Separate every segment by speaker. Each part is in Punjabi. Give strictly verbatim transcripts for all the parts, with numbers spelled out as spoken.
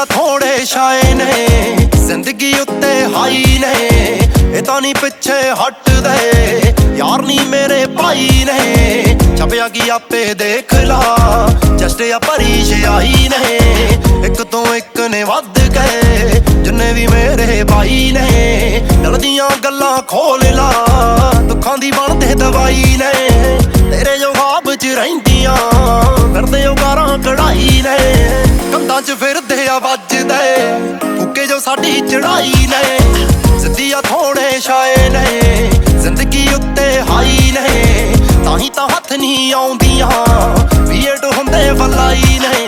Speaker 1: ਜ਼ਿੰਦਗੀਆਂ ਥੋੜੇ ਛਾਏ ਨੇ, ਜ਼ਿੰਦਗੀ ਉੱਤੇ ਹਾਈ ਨੇ, ਇਹ ਤਾਂ ਨਹੀਂ ਪਿੱਛੇ ਹਟਦੇ, ਯਾਰ ਨਹੀਂ ਮੇਰੇ ਭਾਈ ਨੇ। ਛਪਿਆ ਕੀ ਆਪੇ ਦੇਖ ਲਾ, ਜਸਟ ਆ ਪਰਿਸ਼ਾਈ ਨੇ, ਇੱਕ ਤੋਂ ਇੱਕ ਨੇ ਵੱਧ ਗਏ ਜਿੰਨੇ ਵੀ ਮੇਰੇ ਭਾਈ ਨੇ। ਦਿਲ ਦੀਆਂ ਗੱਲਾਂ ਖੋਲ ਲਾ, ਦੁੱਖਾਂ ਦੀ ਬਣਦੇ ਦਵਾਈ ਨੇ, ਤੇਰੇ ਜੋ ਖਾਬ ਚ ਰਹਿੰਦੀਆਂ ਫਿਰਦੇ ਉਹ ਗਾਰਾਂ ਕਢਾਈ ਨੇ, ਕੰਧਾਂ ਚ ਫਿਰਦੇ ਆ ਵੱਜਦੇ ਫੁੱਕੇ ਜੋ ਸਾਡੀ ਚੜਾਈ ਨੇ। ਸਿੱਧੀਆਂ ਥੋੜੇ ਛਾਏ ਨੇ, ਜ਼ਿੰਦਗੀ ਉੱਤੇ ਹਾਈ ਨੇ, ਤਾਂ ਹੀ ਤਾਂ ਹੱਥ ਨਹੀਂ ਆਉਂਦੀਆਂ ਵੀਏਟ ਹੁੰਦੇ ਵਲਾਈ ਨੇ।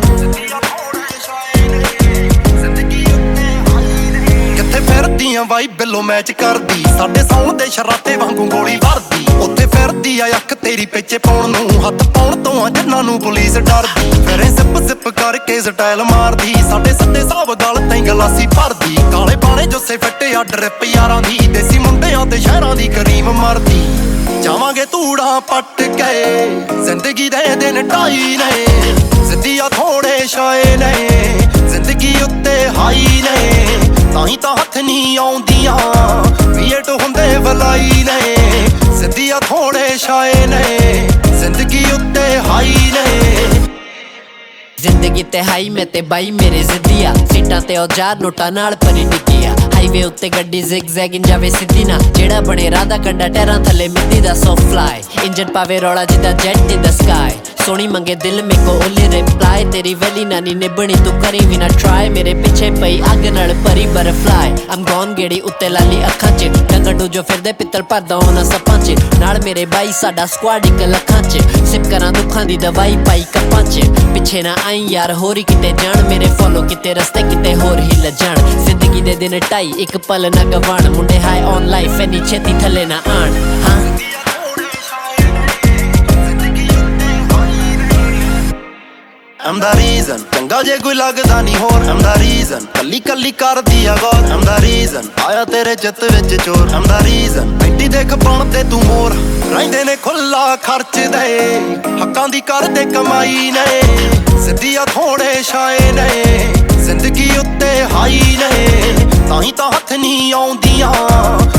Speaker 1: ਕਿੱਥੇ ਫਿਰਦੀਆਂ ਬਾਈ ਬਿੱਲੋ ਮੈਚ ਕਰਦੀ, ਸਾਡੇ ਸੌਣ ਦੇ ਸ਼ਰਾਤੇ ਵਾਂਗੂ ਗੋਲੀ ਵਰਦੀ, ਉੱਥੇ ਫਿਰਦੀ ਆ ਅੱਖ ਤੇਰੀ ਪਿੱਛੇ ਪਾਉਣ ਨੂੰ, ਹੱਥ ਪਾਉਣ ਤੋਂ ਆ ਜਿੰਨਾਂ ਨੂੰ ਪੁਲਿਸ ਡਰਦੀ, ਫਿਰ ਜ਼ਿਪ ਜ਼ਿਪ ਕਰਕੇ ਸਟਾਈਲ ਮਾਰਦੀ, ਸਾਡੇ ਸੱਦੇ ਸਾਬ ਗਲ ਤੈਂ ਗਲਾਸੀ ਭਰਦੀ, ਕਾਲੇ ਬਾਣੇ ਜੁੱਸੇ ਫਿੱਟੇ ਆ ਡਰਿਪ ਯਾਰਾਂ ਦੀ, ਦੇਸੀ ਮੁੰਡਿਆਂ ਤੇ ਸ਼ਹਿਰਾਂ ਦੀ ਕਰੀਮ ਮਰਦੀ। ਜਾਵਾਂਗੇ ਧੂੜਾਂ ਪੱਟ ਕੇ ਜ਼ਿੰਦਗੀ ਦੇ ਦਿਨ ਢਾਈ ਨੇ, ਸਿੱਧੀਆਂ ਥੋੜੇ ਛਾਏ ਨੇ, ਜ਼ਿੰਦਗੀ ਉੱਤੇ ਹਾਈ ਨੇ, ਤਾਂ ਹੀ ਤਾਂ ਹੱਥ ਨਹੀਂ ਆਉਂਦੀਆਂ ਵੀਏਟ ਹੁੰਦੇ ਵਲਾਈ ਨੇ। ਸਿੱਧੀਆਂ ਥੋੜੇ ਛਾਏ ਨੇ, ਜ਼ਿੰਦਗੀ ਉੱਤੇ ਹਾਈ ਨੇ।
Speaker 2: ਜ਼ਿੰਦਗੀ ਤੇ ਹਾਈ ਮੈਂ ਤੇ ਬਾਈ ਮੇਰੇ ਜ਼ਿੱਦੀਆ, ਸੀਟਾਂ ਤੇ ਔਜ਼ਾਰ ਨੋਟਾਂ ਨਾਲ ਭਰੀ ਡਿੱਗੀਆ, ਹਾਈਵੇ ਉੱਤੇ ਗੱਡੀ ਜ਼ਿਗ ਜ਼ੈਗਿੰਗ ਜਾਵੇ ਸਿੱਧੀ ਨਾ, ਜਿਹੜਾ ਬਣੇ ਰਾਧਾ ਕੰਡਾ ਟੈਰਾਂ ਥੱਲੇ ਮਿੱਟੀ ਦਾ ਸੋ ਫਲਾਈ, ਇੰਜਨ ਪਾਵੇ ਰੌਲਾ ਜਿੱਦਾਂ ਜੈਟ ਇਨ ਦਾ ਸਕਾਈ, ਸੋਹਣੀ ਮੰਗੇ ਦਿਲ ਮੇ ਕੋ ਓਲੀ ਰਿਪਲਾਈ, ਤੇਰੀ ਵੈਲੀ ਨਾਨੀ ਨਿਭਣੀ ਤੂੰ ਕਰੀ ਵੀ ਨਾ ਟਰਾਈ, ਮੇਰੇ ਪਿੱਛੇ ਪਈ ਅੱਗ ਨਾਲ ਭਰੀ ਬਟਰਫਲਾਈ, ਆਮ ਗੌਨ ਗੇੜੀ ਉੱਤੇ ਲਾਲੀ ਅੱਖਾਂ ਚ, ਡੰਗਰ ਜੋ ਫਿਰਦੇ ਪਿੱਤਲ ਭਰਦਾ ਉਹਨਾਂ ਸੱਪਾਂ ਚ, ਨਾਲ ਮੇਰੇ ਬਾਈ ਸਾਡਾ ਸਕੁਆਡ ਇੱਕ ਲੱਖਾਂ ਚ, ਸਿਪ ਕਰਾਂ ਦੁੱਖਾਂ ਦੀ ਦਵਾਈ ਪਾਈ ਕੱਪਾਂ ਚ, ਪਿੱਛੇ ਨਾ ਆਈ ਯਾਰ ਹੋਰ ਹੀ ਕਿਤੇ ਜਾਣ, ਮੇਰੇ ਫੋਲੋ ਕਿਤੇ ਰਸਤੇ ਕਿਤੇ ਹੋਰ ਹੀ ਲੱਜਣ, ਜ਼ਿੰਦਗੀ ਦੇ ਦਿਨ ਢਾਈ ਇੱਕ ਪਲ ਨਾ ਗਵਾਣ, ਮੁੰਡੇ ਹਾਈ ਔਨ ਲਾਈਫ ਐਨੀ ਛੇਤੀ ਥੱਲੇ ਨਾ ਆਣ। ਹਾਂ
Speaker 1: I'm the reason, ਚੰਗਾ ਜੇ ਕੋਈ ਲੱਗਦਾ ਨਹੀਂ ਹੋਰ, I'm the reason, ਕੱਲੀ ਕੱਲੀ ਕਰਦੀ ਆ ਗੌਰ, I'm the reason, ਆਇਆ ਤੇਰੇ ਚਿੱਤ ਵਿੱਚ ਚੋਰ, I'm the reason, ਬੈਠੀ ਦੇਖ ਬਣਦੇ ਤੂੰ ਮੋਰ, ਰਹਿੰਦੇ ਨੇ ਖੁੱਲਾ ਖਰਚਦੇ, ਹੱਕਾਂ ਦੀ ਕਰਦੇ ਕਮਾਈ ਨੇ, ਸਿੱਧੀਆਂ ਥੋੜੇ ਛਾਏ ਨੇ, ਜ਼ਿੰਦਗੀ ਉੱਤੇ ਹਾਈ ਨੇ, ਤਾਂ ਹੀ ਤਾਂ ਹੱਥ ਨਹੀਂ ਆਉਂਦੀਆਂ